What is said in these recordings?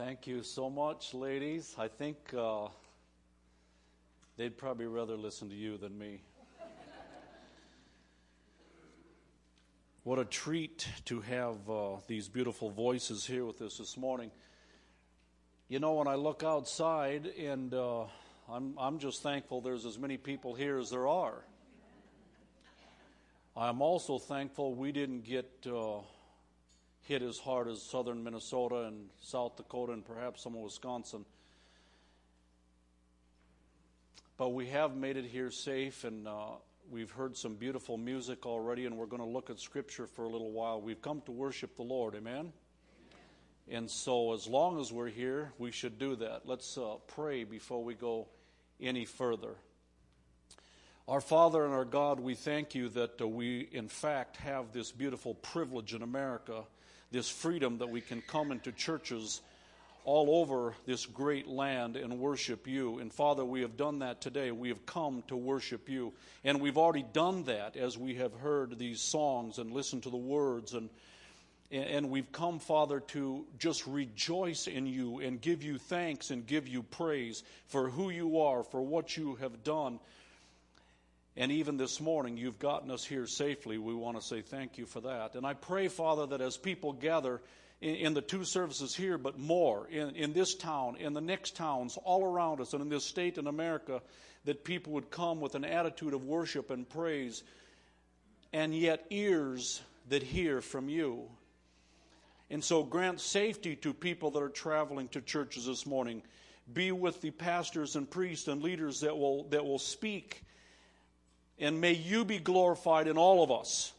Thank you so much, ladies. I think they'd probably rather listen to you than me. What a treat to have these beautiful voices here with us this morning. You know, when I look outside, and I'm just thankful there's as many people here as there are. I'm also thankful we didn't get hit as hard as southern Minnesota and South Dakota and perhaps some of Wisconsin. But we have made it here safe, and we've heard some beautiful music already, and we're going to look at Scripture for a little while. We've come to worship the Lord, amen? And so as long as we're here, we should do that. Let's pray before we go any further. Our Father and our God, we thank you that we, in fact, have this beautiful privilege in America, this freedom that we can come into churches all over this great land and worship you. And Father, we have done that today. We have come to worship you. And we've already done that as we have heard these songs and listened to the words. And we've come, Father, to just rejoice in you and give you thanks and give you praise for who you are, for what you have done. And even this morning, you've gotten us here safely. We want to say thank you for that. And I pray, Father, that as people gather in the two services here, but more in this town, in the next towns all around us, and in this state in America, that people would come with an attitude of worship and praise, and yet ears that hear from you. And so grant safety to people that are traveling to churches this morning. Be with the pastors and priests and leaders that will speak. And may you be glorified in all of us.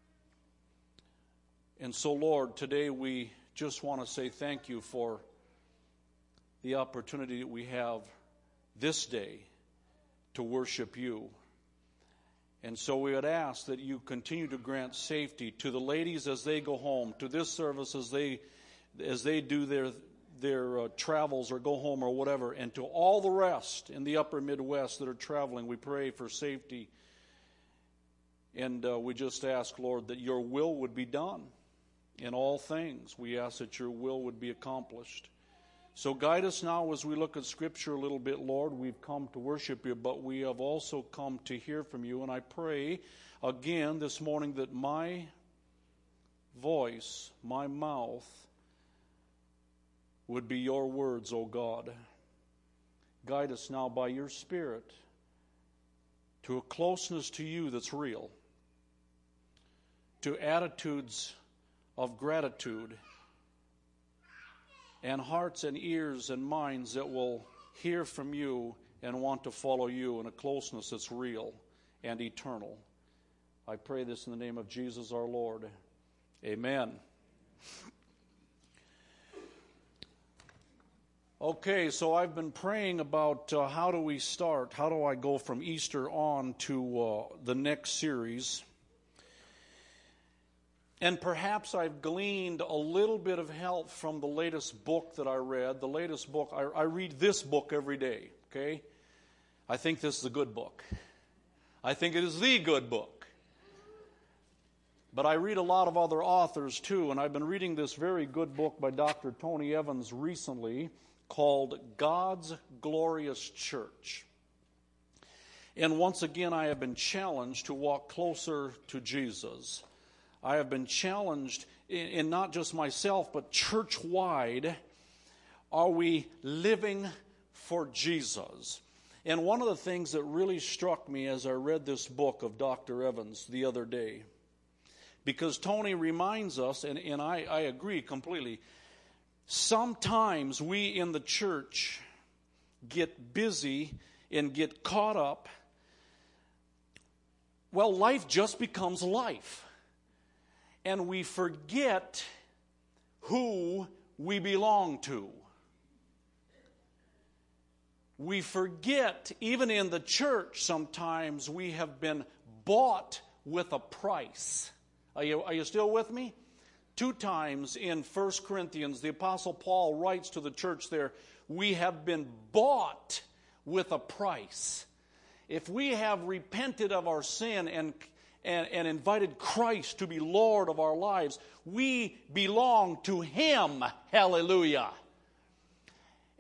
And so, Lord, today we just want to say thank you for the opportunity that we have this day to worship you. And so we would ask that you continue to grant safety to the ladies as they go home, to this service as they do their travels or go home or whatever, and to all the rest in the upper Midwest that are traveling. We pray for safety. And we just ask, Lord, that your will would be done in all things. We ask that your will would be accomplished. So guide us now as we look at Scripture a little bit, Lord. We've come to worship you, but we have also come to hear from you. And I pray again this morning that my voice, my mouth, would be your words, O God. Guide us now by your Spirit to a closeness to you that's real, to attitudes of gratitude, and hearts and ears and minds that will hear from you and want to follow you in a closeness that's real and eternal. I pray this in the name of Jesus our Lord. Amen. Okay, so I've been praying about how do we start? How do I go from Easter on to the next series? And perhaps I've gleaned a little bit of help from the latest book that I read. The latest book, I read this book every day, okay? I think this is a good book. I think it is the good book. But I read a lot of other authors too, and I've been reading this very good book by Dr. Tony Evans recently called God's Glorious Church. And once again, I have been challenged to walk closer to Jesus. I have been challenged in not just myself, but church-wide. Are we living for Jesus? And one of the things that really struck me as I read this book of Dr. Evans the other day, because Tony reminds us, and I agree completely, sometimes we in the church get busy and get caught up. Well, life just becomes life. And we forget who we belong to. We forget, even in the church, sometimes we have been bought with a price. Are you still with me? 2 times in 1 Corinthians, the Apostle Paul writes to the church there, we have been bought with a price. If we have repented of our sin and invited Christ to be Lord of our lives, we belong to Him. Hallelujah.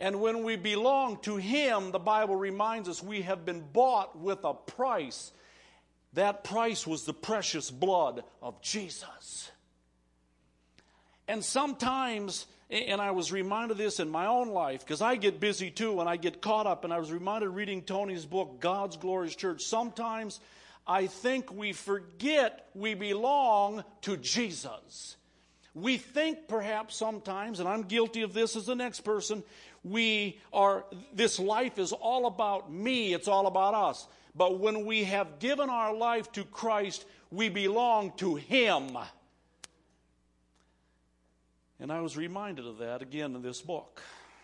And when we belong to Him, the Bible reminds us we have been bought with a price. That price was the precious blood of Jesus. And sometimes, and I was reminded of this in my own life, because I get busy too and I get caught up, and I was reminded reading Tony's book, God's Glorious Church. Sometimes I think we forget we belong to Jesus. We think perhaps sometimes, and I'm guilty of this as the next person, this life is all about me, it's all about us. But when we have given our life to Christ, we belong to Him. And I was reminded of that again in this book.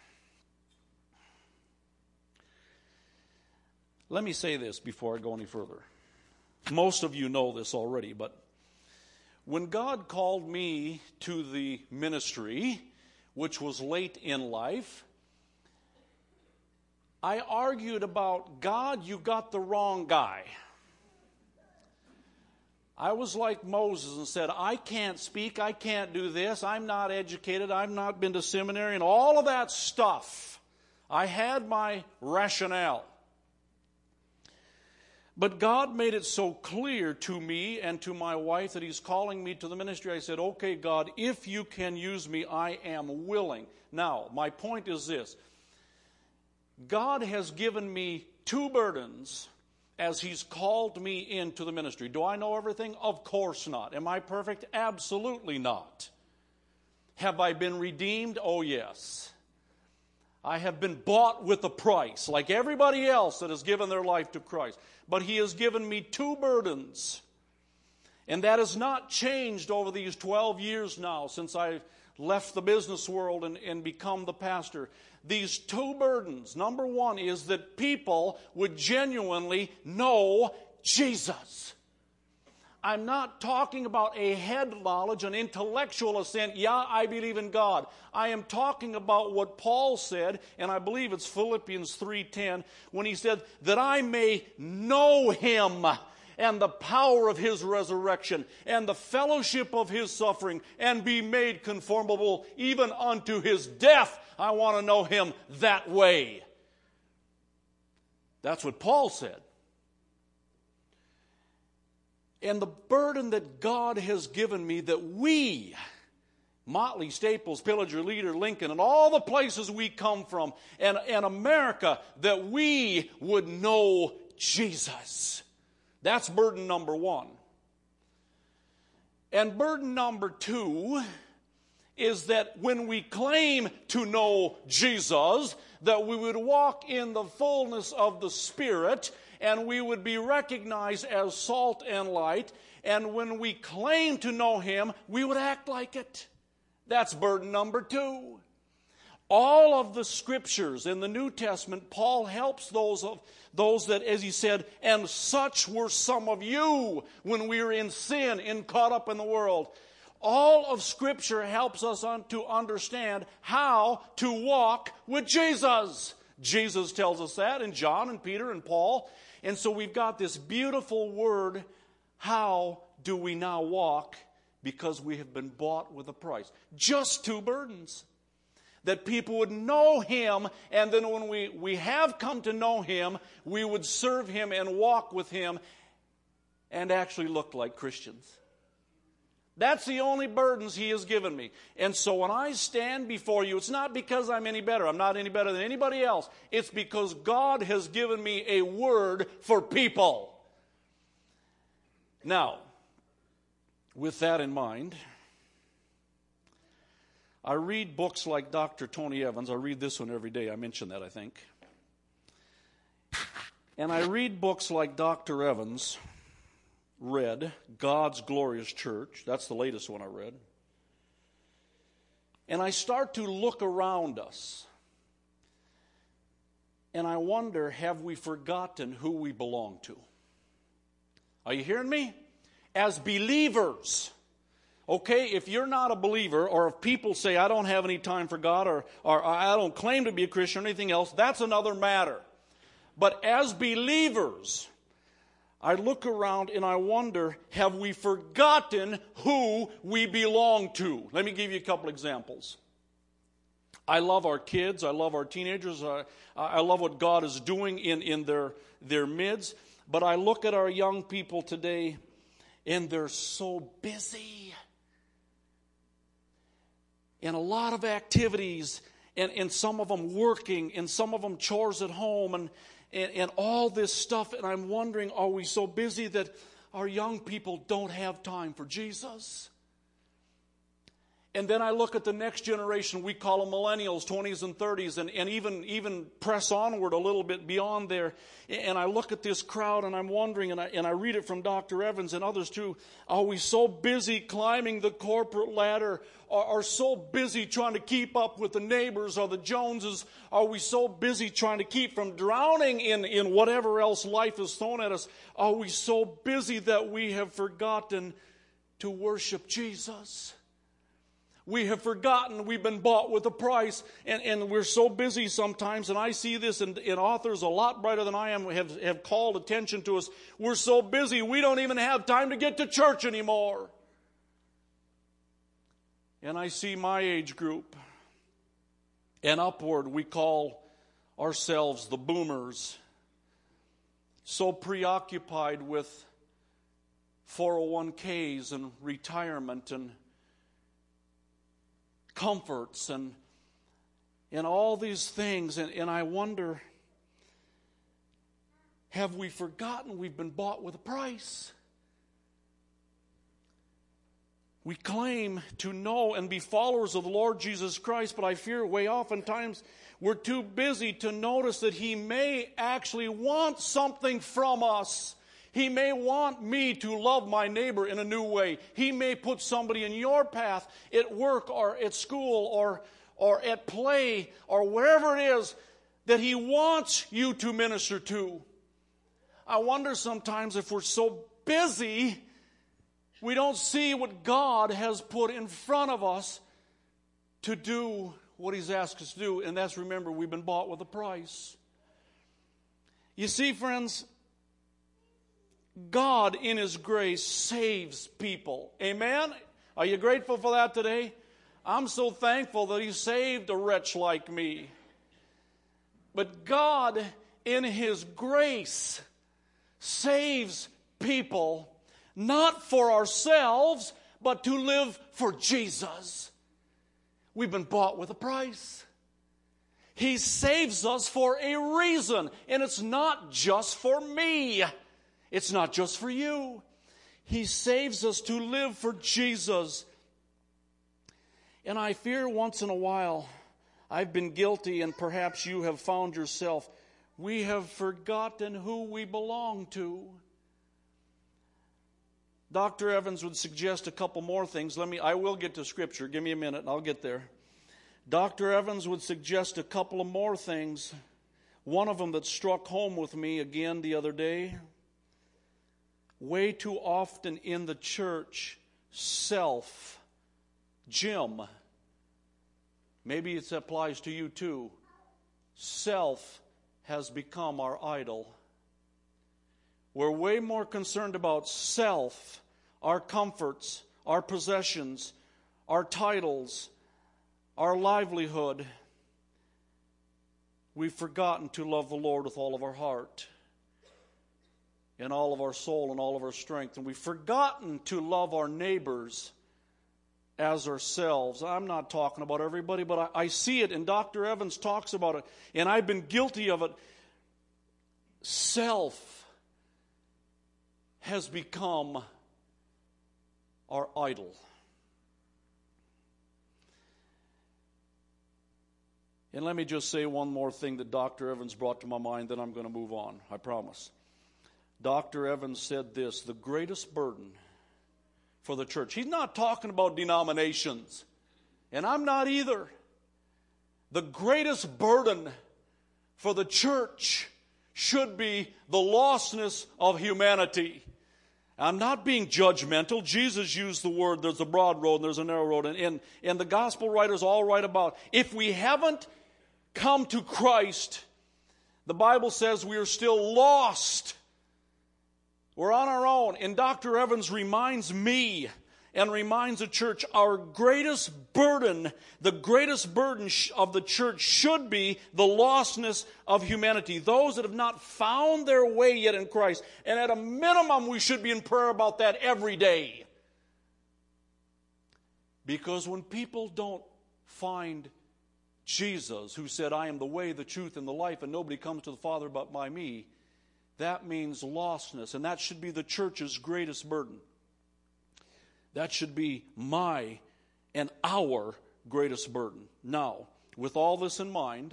Let me say this before I go any further. Most of you know this already, but when God called me to the ministry, which was late in life, I argued about, God, you got the wrong guy. I was like Moses and said, I can't speak, I can't do this, I'm not educated, I've not been to seminary, and all of that stuff. I had my rationale. But God made it so clear to me and to my wife that He's calling me to the ministry. I said, okay, God, if you can use me, I am willing. Now, my point is this. God has given me two burdens as He's called me into the ministry. Do I know everything? Of course not. Am I perfect? Absolutely not. Have I been redeemed? Oh, yes. I have been bought with a price, like everybody else that has given their life to Christ. But He has given me two burdens. And that has not changed over these 12 years now since I left the business world and become the pastor. These two burdens. Number one is that people would genuinely know Jesus. I'm not talking about a head knowledge, an intellectual assent. Yeah, I believe in God. I am talking about what Paul said, and I believe it's Philippians 3:10, when he said, that I may know Him and the power of His resurrection and the fellowship of His suffering, and be made conformable even unto His death. I want to know Him that way. That's what Paul said. And the burden that God has given me, that we, Motley, Staples, Pillager, Leader, Lincoln, and all the places we come from, and America, that we would know Jesus. That's burden number one. And burden number two is that when we claim to know Jesus, that we would walk in the fullness of the Spirit, and we would be recognized as salt and light. And when we claim to know Him, we would act like it. That's burden number two. All of the Scriptures in the New Testament, Paul helps those that, as he said, and such were some of you when we were in sin and caught up in the world. All of Scripture helps us to understand how to walk with Jesus. Jesus tells us that in John and Peter and Paul. And so we've got this beautiful word, how do we now walk? Because we have been bought with a price. Just two burdens. That people would know Him, and then when we have come to know Him, we would serve Him and walk with Him and actually look like Christians. That's the only burdens He has given me. And so when I stand before you, it's not because I'm any better. I'm not any better than anybody else. It's because God has given me a word for people. Now, with that in mind, I read books like Dr. Tony Evans. I read this one every day. I mentioned that, I think. And I read books like Dr. Evans read, God's Glorious Church. That's the latest one I read. And I start to look around us. And I wonder, have we forgotten who we belong to? Are you hearing me? As believers. Okay, if you're not a believer, or if people say, I don't have any time for God, or I don't claim to be a Christian or anything else, that's another matter. But as believers, I look around and I wonder, have we forgotten who we belong to? Let me give you a couple examples. I love our kids. I love our teenagers. I love what God is doing in their midst. But I look at our young people today, and they're so busy. And a lot of activities, and some of them working, and some of them chores at home, and all this stuff. And I'm wondering, are we so busy that our young people don't have time for Jesus? And then I look at the next generation, we call them millennials, 20s and 30s, and even press onward a little bit beyond there. And I look at this crowd, and I'm wondering, and I read it from Dr. Evans and others too, are we so busy climbing the corporate ladder, are so busy trying to keep up with the neighbors or the Joneses? Are we so busy trying to keep from drowning in whatever else life has thrown at us? Are we so busy that we have forgotten to worship Jesus? We have forgotten we've been bought with a price, and we're so busy sometimes, and I see this in authors a lot brighter than I am have called attention to us. We're so busy we don't even have time to get to church anymore. And I see my age group, and upward we call ourselves the boomers, so preoccupied with 401ks and retirement and comforts and all these things. And I wonder, have we forgotten we've been bought with a price? We claim to know and be followers of the Lord Jesus Christ, but I fear way oftentimes we're too busy to notice that He may actually want something from us. He may want me to love my neighbor in a new way. He may put somebody in your path at work or at school or at play or wherever it is that He wants you to minister to. I wonder sometimes if we're so busy, we don't see what God has put in front of us to do what He's asked us to do. And that's, remember, we've been bought with a price. You see, friends, God in His grace saves people. Amen? Are you grateful for that today? I'm so thankful that He saved a wretch like me. But God in His grace saves people, not for ourselves, but to live for Jesus. We've been bought with a price. He saves us for a reason, and it's not just for me. It's not just for you. He saves us to live for Jesus. And I fear once in a while, I've been guilty, and perhaps you have found yourself, we have forgotten who we belong to. Dr. Evans would suggest a couple more things. I will get to Scripture. Give me a minute and I'll get there. Dr. Evans would suggest a couple of more things. One of them that struck home with me again the other day. Way too often in the church, self, Jim, maybe it applies to you too, self has become our idol. We're way more concerned about self, our comforts, our possessions, our titles, our livelihood. We've forgotten to love the Lord with all of our heart, in all of our soul and all of our strength. And we've forgotten to love our neighbors as ourselves. I'm not talking about everybody, but I see it, and Dr. Evans talks about it, and I've been guilty of it. Self has become our idol. And let me just say one more thing that Dr. Evans brought to my mind, then I'm going to move on, I promise. Dr. Evans said this, the greatest burden for the church. He's not talking about denominations, and I'm not either. The greatest burden for the church should be the lostness of humanity. I'm not being judgmental. Jesus used the word, there's a broad road and there's a narrow road. And the gospel writers all write about, if we haven't come to Christ, the Bible says we are still lost. We're on our own. And Dr. Evans reminds me and reminds the church our greatest burden, the greatest burden of the church should be the lostness of humanity. Those that have not found their way yet in Christ. And at a minimum, we should be in prayer about that every day. Because when people don't find Jesus, who said, I am the way, the truth, and the life, and nobody comes to the Father but by me, that means lostness. And that should be the church's greatest burden. That should be my and our greatest burden. Now, with all this in mind,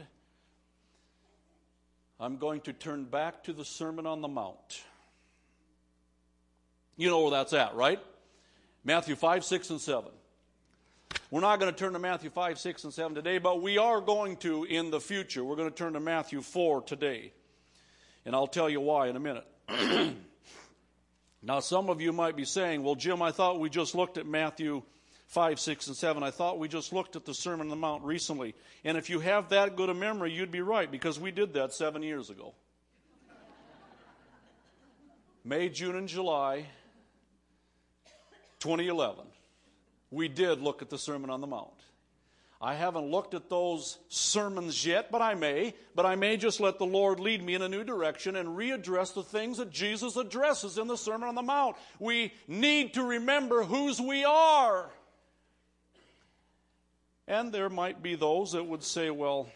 I'm going to turn back to the Sermon on the Mount. You know where that's at, right? Matthew 5, 6, and 7. We're not going to turn to Matthew 5, 6, and 7 today, but we are going to in the future. We're going to turn to Matthew 4 today. And I'll tell you why in a minute. Now, some of you might be saying, well, Jim, I thought we just looked at Matthew 5, 6, and 7. I thought we just looked at the Sermon on the Mount recently. And if you have that good a memory, you'd be right, because we did that 7 years ago. May, June, and July 2011. We did look at the Sermon on the Mount. I haven't looked at those sermons yet, but I may just let the Lord lead me in a new direction and readdress the things that Jesus addresses in the Sermon on the Mount. We need to remember whose we are. And there might be those that would say, well,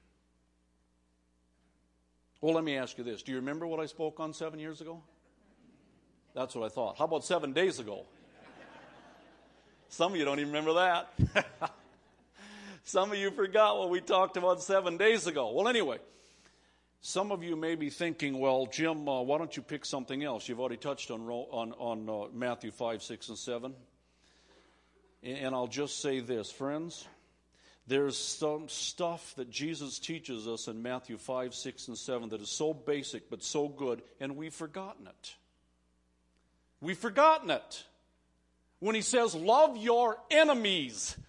let me ask you this. Do you remember what I spoke on 7 years ago? That's what I thought. How about 7 days ago? Some of you don't even remember that. Some of you forgot what we talked about 7 days ago. Well, anyway, some of you may be thinking, well, Jim, why don't you pick something else? You've already touched on Matthew 5, 6, and 7. And I'll just say this, friends. There's some stuff that Jesus teaches us in Matthew 5, 6, and 7 that is so basic but so good, and we've forgotten it. We've forgotten it. When he says, love your enemies.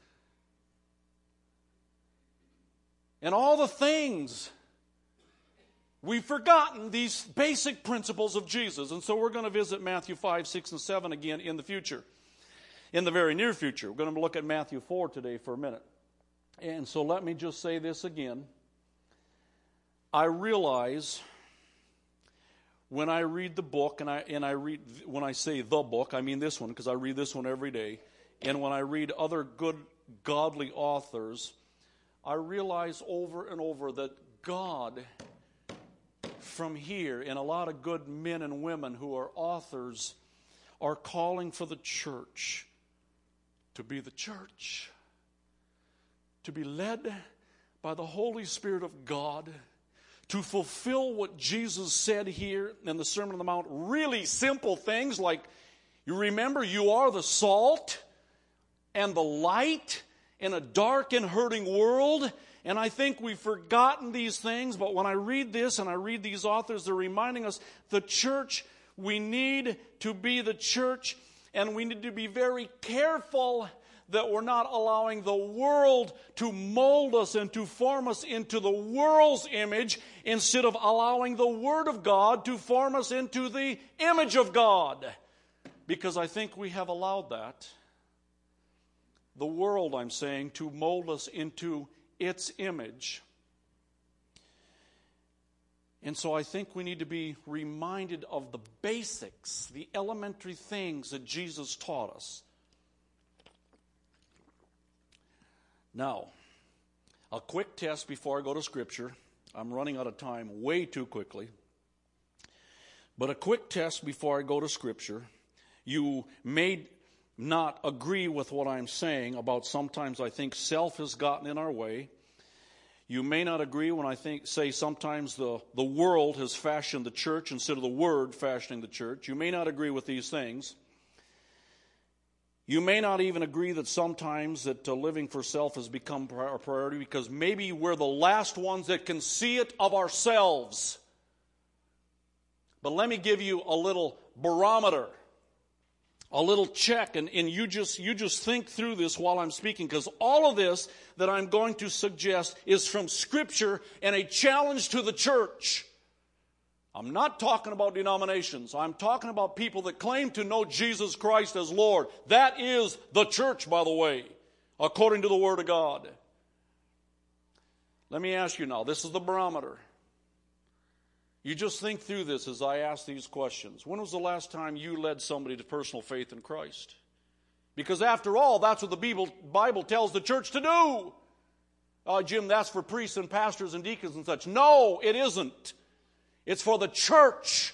And all the things, we've forgotten these basic principles of Jesus. And so we're going to visit Matthew 5, 6, and 7 again in the future. In the very near future. We're going to look at Matthew 4 today for a minute. And so let me just say this again. I realize when I read the book, and I read, when I say the book, I mean this one, because I read this one every day. And when I read other good, godly authors, I realize over and over that God, from here, and a lot of good men and women who are authors, are calling for the church to be the church, to be led by the Holy Spirit of God, to fulfill what Jesus said here in the Sermon on the Mount. Really simple things like, you remember, you are the salt and the light in a dark and hurting world. And I think we've forgotten these things, but when I read this and I read these authors, they're reminding us the church, we need to be the church, and we need to be very careful that we're not allowing the world to mold us and to form us into the world's image instead of allowing the Word of God to form us into the image of God. Because I think we have allowed that. The world, I'm saying, to mold us into its image. And so I think we need to be reminded of the basics, the elementary things that Jesus taught us. Now, a quick test before I go to Scripture. I'm running out of time way too quickly. But a quick test before I go to Scripture. You may not agree with what I'm saying about sometimes I think self has gotten in our way. You may not agree when I say sometimes the world has fashioned the church instead of the Word fashioning the church. You may not agree with these things. You may not even agree that sometimes that living for self has become a priority because maybe we're the last ones that can see it of ourselves. But let me give you a little barometer, a little check, and you just think through this while I'm speaking, because all of this that I'm going to suggest is from Scripture and a challenge to the church. I'm not talking about denominations. I'm talking about people that claim to know Jesus Christ as Lord. That is the church, by the way, according to the Word of God. Let me ask you now, this is the barometer. You just think through this as I ask these questions. When was the last time you led somebody to personal faith in Christ? Because after all, that's what the Bible tells the church to do. Jim, that's for priests and pastors and deacons and such. No, it isn't. It's for the church.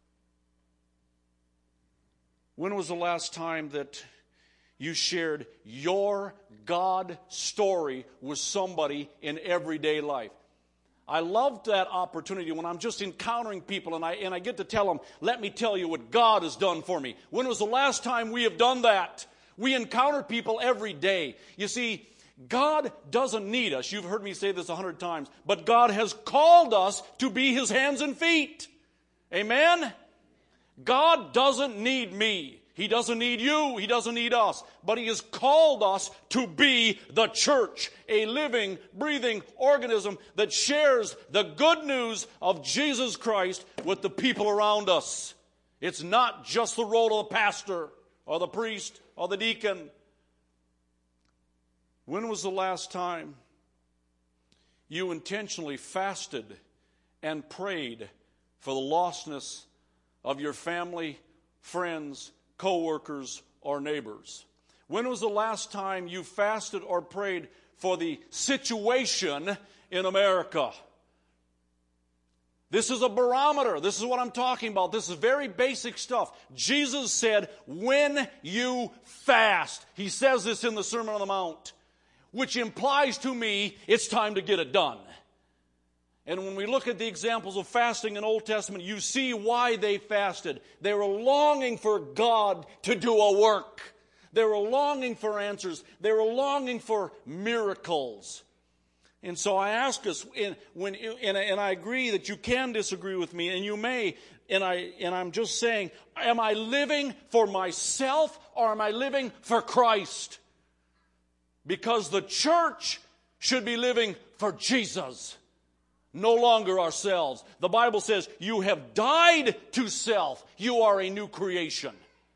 When was the last time that you shared your God story with somebody in everyday life? I love that opportunity when I'm just encountering people and I get to tell them, let me tell you what God has done for me. When was the last time we have done that? We encounter people every day. You see, God doesn't need us. You've heard me say this 100 times. But God has called us to be His hands and feet. Amen? God doesn't need me. He doesn't need you. He doesn't need us. But He has called us to be the church, a living, breathing organism that shares the good news of Jesus Christ with the people around us. It's not just the role of the pastor or the priest or the deacon. When was the last time you intentionally fasted and prayed for the lostness of your family, friends, co-workers, or neighbors? When was the last time you fasted or prayed for the situation in America? This is a barometer. This is what I'm talking about. This is very basic stuff. Jesus said, when you fast. He says this in the Sermon on the Mount, which implies to me it's time to get it done. And when we look at the examples of fasting in the Old Testament, you see why they fasted. They were longing for God to do a work. They were longing for answers. They were longing for miracles. And so I ask us, and I agree that you can disagree with me, and you may, and I'm just saying, am I living for myself or am I living for Christ? Because the church should be living for Jesus. No longer ourselves. The Bible says, you have died to self. You are a new creation.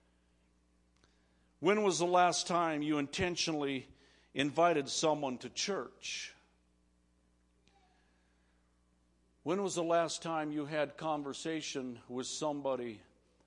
When was the last time you intentionally invited someone to church? When was the last time you had conversation with somebody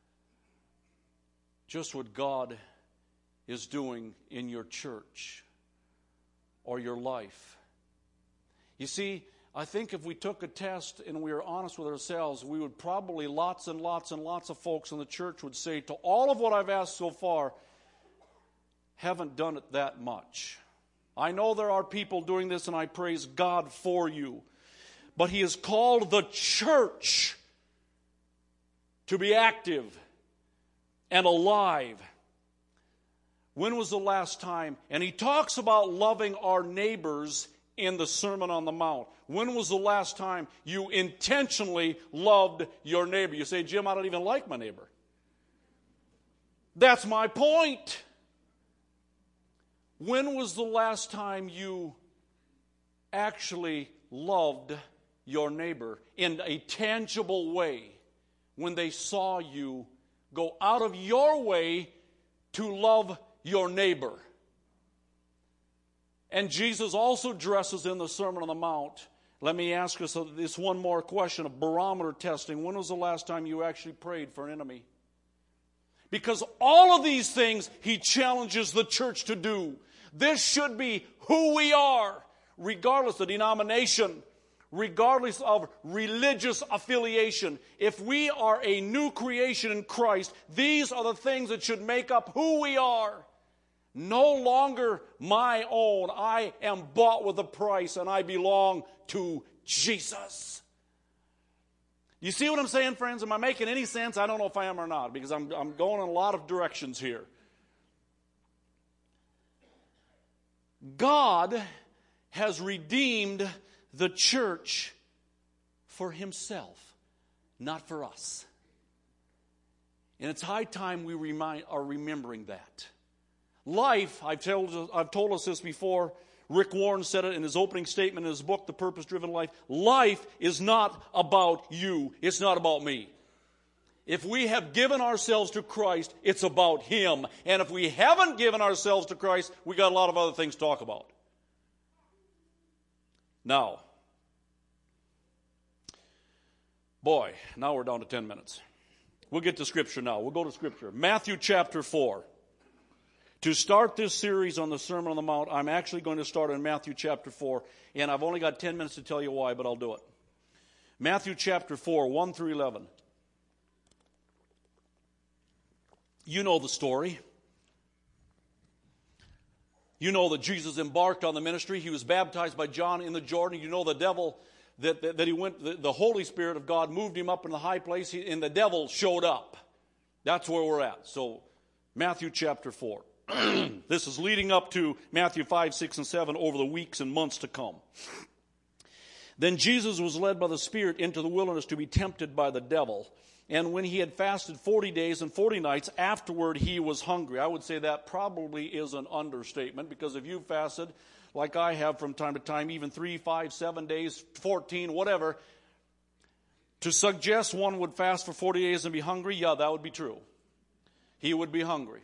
just what God is doing in your church or your life? You see, I think if we took a test and we were honest with ourselves, we would probably, lots and lots and lots of folks in the church would say, to all of what I've asked so far, haven't done it that much. I know there are people doing this and I praise God for you. But He has called the church to be active and alive. When was the last time? And He talks about loving our neighbors in the Sermon on the Mount. When was the last time you intentionally loved your neighbor? You say, Jim, I don't even like my neighbor. That's my point. When was the last time you actually loved your neighbor in a tangible way when they saw you go out of your way to love your neighbor? And Jesus also addresses in the Sermon on the Mount. Let me ask us this one more question of barometer testing. When was the last time you actually prayed for an enemy? Because all of these things He challenges the church to do. This should be who we are, regardless of denomination, regardless of religious affiliation. If we are a new creation in Christ, these are the things that should make up who we are. No longer my own. I am bought with a price and I belong to Jesus. You see what I'm saying, friends? Am I making any sense? I don't know if I am or not, because I'm going in a lot of directions here. God has redeemed the church for Himself, not for us. And it's high time we are remembering that. Life, I've told us this before, Rick Warren said it in his opening statement in his book, The Purpose-Driven Life. Life is not about you. It's not about me. If we have given ourselves to Christ, it's about Him. And if we haven't given ourselves to Christ, we got a lot of other things to talk about. Now, boy, now we're down to 10 minutes. We'll get to Scripture now. We'll go to Scripture. Matthew chapter 4. To start this series on the Sermon on the Mount, I'm actually going to start in Matthew chapter 4, and I've only got 10 minutes to tell you why, but I'll do it. Matthew chapter 4, 1 through 11. You know the story. You know that Jesus embarked on the ministry. He was baptized by John in the Jordan. You know the devil, that he went, the Holy Spirit of God moved him up in the high place, and the devil showed up. That's where we're at. So, Matthew chapter 4. This is leading up to Matthew 5, 6, and 7 over the weeks and months to come. Then Jesus was led by the Spirit into the wilderness to be tempted by the devil. And when he had fasted 40 days and 40 nights, afterward he was hungry. I would say that probably is an understatement, because if you've fasted like I have from time to time, even 3, 5, 7 days, 14, whatever, to suggest one would fast for 40 days and be hungry, yeah, that would be true. He would be hungry.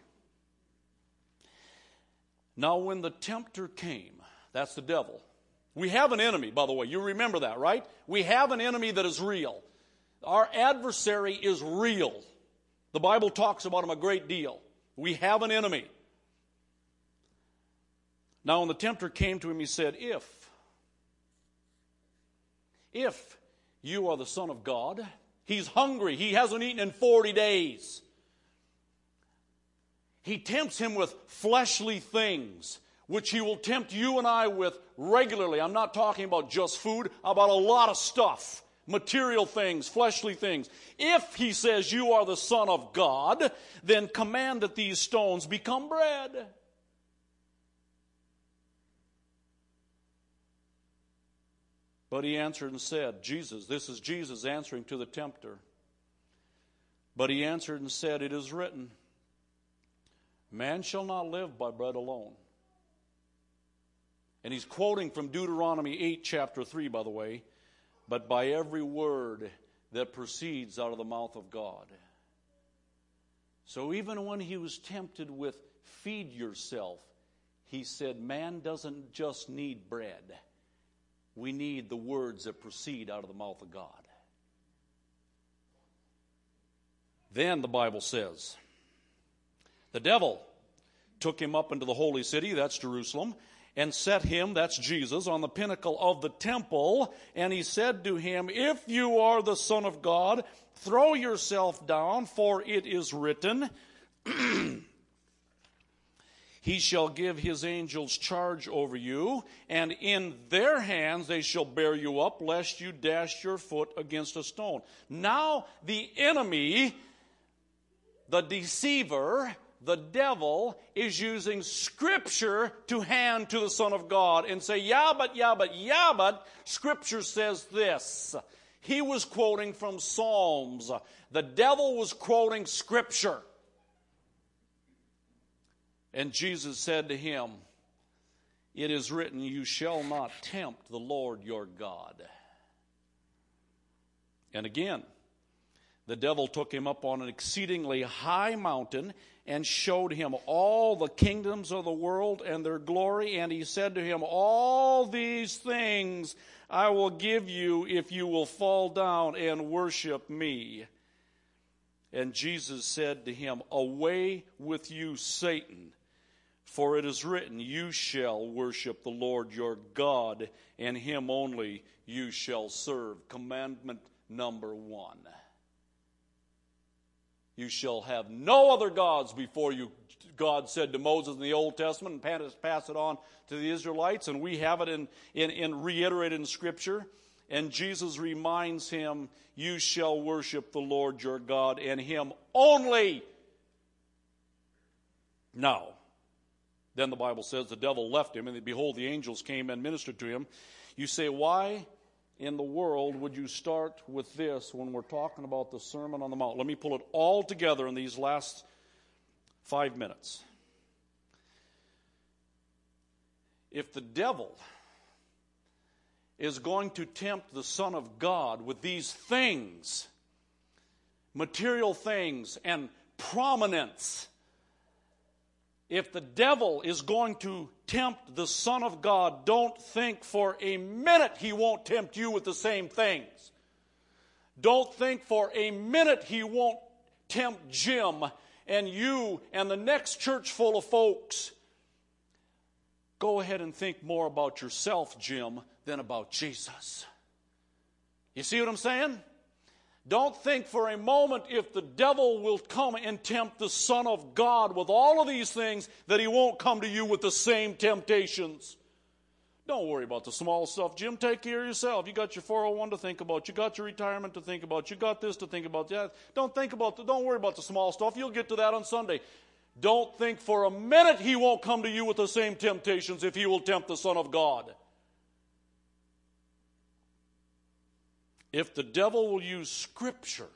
Now when the tempter came, that's the devil. We have an enemy, by the way. You remember that, right? We have an enemy that is real. Our adversary is real. The Bible talks about him a great deal. We have an enemy. Now when the tempter came to him, he said, if you are the Son of God, he's hungry. He hasn't eaten in 40 days. He tempts him with fleshly things, which he will tempt you and I with regularly. I'm not talking about just food, about a lot of stuff. Material things, fleshly things. If he says you are the Son of God, then command that these stones become bread. But he answered and said, this is Jesus answering to the tempter. But he answered and said, it is written, man shall not live by bread alone. And he's quoting from Deuteronomy 8, chapter 3, by the way, but by every word that proceeds out of the mouth of God. So even when he was tempted with feed yourself, he said, man doesn't just need bread. We need the words that proceed out of the mouth of God. Then the Bible says, the devil took him up into the holy city, that's Jerusalem, and set him, that's Jesus, on the pinnacle of the temple. And he said to him, if you are the Son of God, throw yourself down, for it is written, he shall give his angels charge over you, and in their hands they shall bear you up, lest you dash your foot against a stone. Now the enemy, the deceiver, the devil, is using Scripture to hand to the Son of God and say, yeah, but, Scripture says this. He was quoting from Psalms. The devil was quoting Scripture. And Jesus said to him, it is written, you shall not tempt the Lord your God. And again, the devil took him up on an exceedingly high mountain and showed him all the kingdoms of the world and their glory. And he said to him, all these things I will give you if you will fall down and worship me. And Jesus said to him, away with you, Satan, for it is written, you shall worship the Lord your God, and him only you shall serve. Commandment number 1. You shall have no other gods before you, God said to Moses in the Old Testament, and pass it on to the Israelites, and we have it in reiterated in Scripture. And Jesus reminds him, you shall worship the Lord your God, and him only. Now, then the Bible says the devil left him, and behold, the angels came and ministered to him. You say, why in the world would you start with this when we're talking about the Sermon on the Mount? Let me pull it all together in these last 5 minutes. If the devil is going to tempt the Son of God with these things, material things and prominence, if the devil is going to tempt the Son of God, don't think for a minute he won't tempt you with the same things. Don't think for a minute he won't tempt Jim and you and the next church full of folks. Go ahead and think more about yourself, Jim, than about Jesus. You see what I'm saying? Don't think for a moment if the devil will come and tempt the Son of God with all of these things that he won't come to you with the same temptations. Don't worry about the small stuff, Jim. Take care of yourself. You got your 401 to think about. You got your retirement to think about. You got this to think about. Don't worry about the small stuff. You'll get to that on Sunday. Don't think for a minute he won't come to you with the same temptations if he will tempt the Son of God. If the devil will use Scripture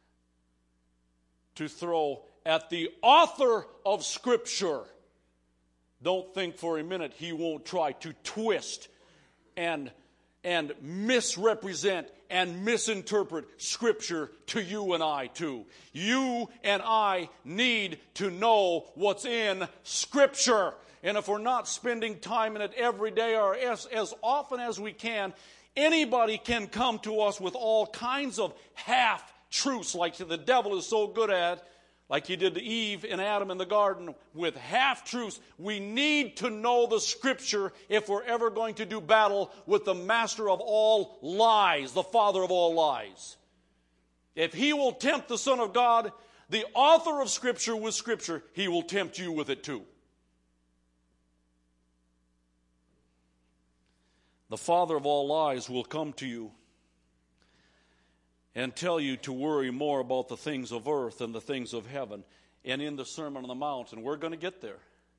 to throw at the author of Scripture, don't think for a minute he won't try to twist and misrepresent and misinterpret Scripture to you and I too. You and I need to know what's in Scripture. And if we're not spending time in it every day or as often as we can, anybody can come to us with all kinds of half-truths like the devil is so good at, like he did to Eve and Adam in the garden with half-truths. We need to know the Scripture if we're ever going to do battle with the master of all lies, the father of all lies. If he will tempt the Son of God, the author of Scripture with Scripture, he will tempt you with it too. The father of all lies will come to you and tell you to worry more about the things of earth than the things of heaven. And in the Sermon on the Mount, and we're going to get there,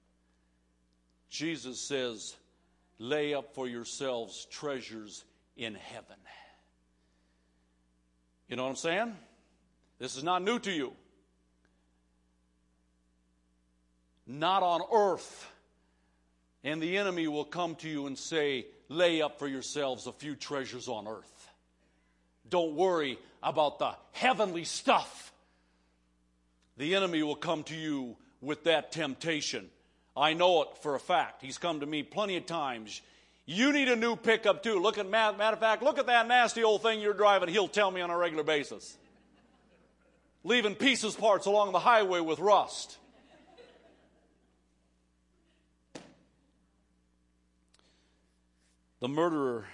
Jesus says, lay up for yourselves treasures in heaven. You know what I'm saying? This is not new to you. Not on earth. And the enemy will come to you and say, lay up for yourselves a few treasures on earth. Don't worry about the heavenly stuff. The enemy will come to you with that temptation. I know it for a fact. He's come to me plenty of times. You need a new pickup too. Matter of fact, look at that nasty old thing you're driving. He'll tell me on a regular basis. Leaving pieces parts along the highway with rust. The murderer,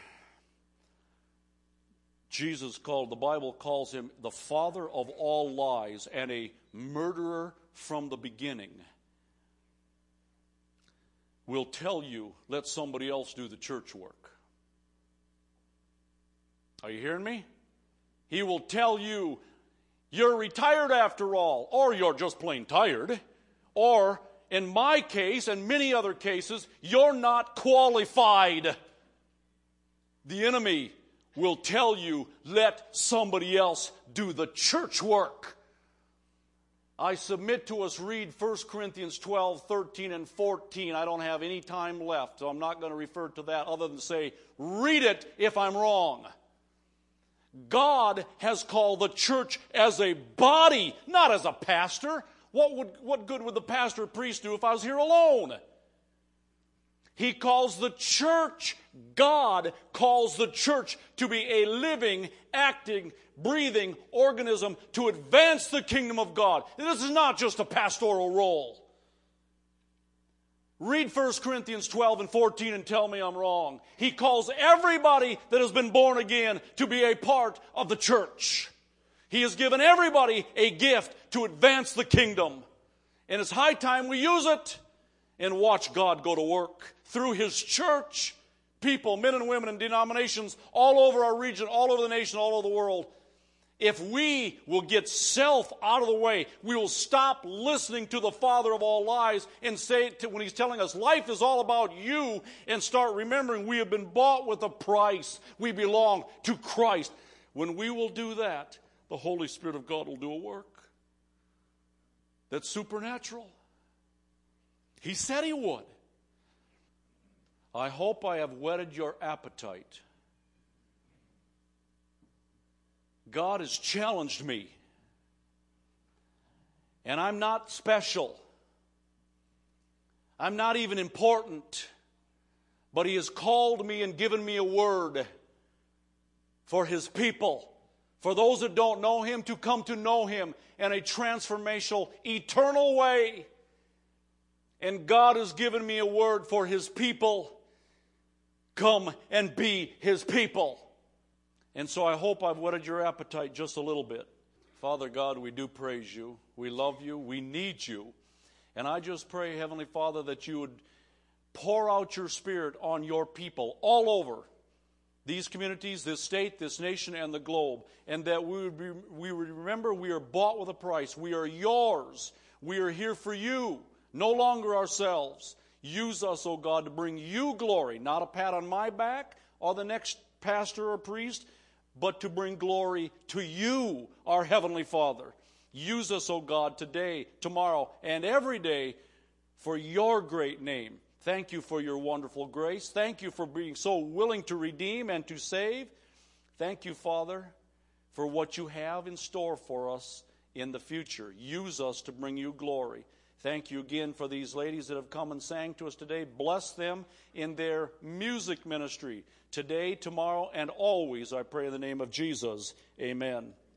the Bible calls him the father of all lies and a murderer from the beginning, will tell you, let somebody else do the church work. Are you hearing me? He will tell you, you're retired after all, or you're just plain tired, or in my case and many other cases, you're not qualified. The enemy will tell you, let somebody else do the church work. I submit to us, read 1 Corinthians 12, 13, and 14. I don't have any time left, so I'm not going to refer to that other than say, read it if I'm wrong. God has called the church as a body, not as a pastor. What good would the pastor or priest do if I was here alone? He calls the church, God calls the church to be a living, acting, breathing organism to advance the kingdom of God. This is not just a pastoral role. Read 1 Corinthians 12 and 14 and tell me I'm wrong. He calls everybody that has been born again to be a part of the church. He has given everybody a gift to advance the kingdom. And it's high time we use it and watch God go to work through His church. People, men and women in denominations all over our region, all over the nation, all over the world. If we will get self out of the way, we will stop listening to the father of all lies and say when he's telling us life is all about you, and start remembering we have been bought with a price. We belong to Christ. When we will do that, the Holy Spirit of God will do a work that's supernatural. He said He would. I hope I have whetted your appetite. God has challenged me. And I'm not special. I'm not even important. But He has called me and given me a word for His people. For those that don't know Him, to come to know Him in a transformational, eternal way. And God has given me a word for His people. Come and be His people. And so I hope I've whetted your appetite just a little bit. Father God, we do praise You. We love You. We need You. And I just pray, Heavenly Father, that You would pour out Your Spirit on Your people all over these communities, this state, this nation, and the globe. And that we would remember we are bought with a price. We are Yours. We are here for You, no longer ourselves. Use us, O God, to bring You glory, not a pat on my back or the next pastor or priest, but to bring glory to You, our Heavenly Father. Use us, O God, today, tomorrow, and every day for Your great name. Thank You for Your wonderful grace. Thank You for being so willing to redeem and to save. Thank You, Father, for what You have in store for us in the future. Use us to bring You glory. Thank You again for these ladies that have come and sang to us today. Bless them in their music ministry today, tomorrow, and always, I pray in the name of Jesus. Amen.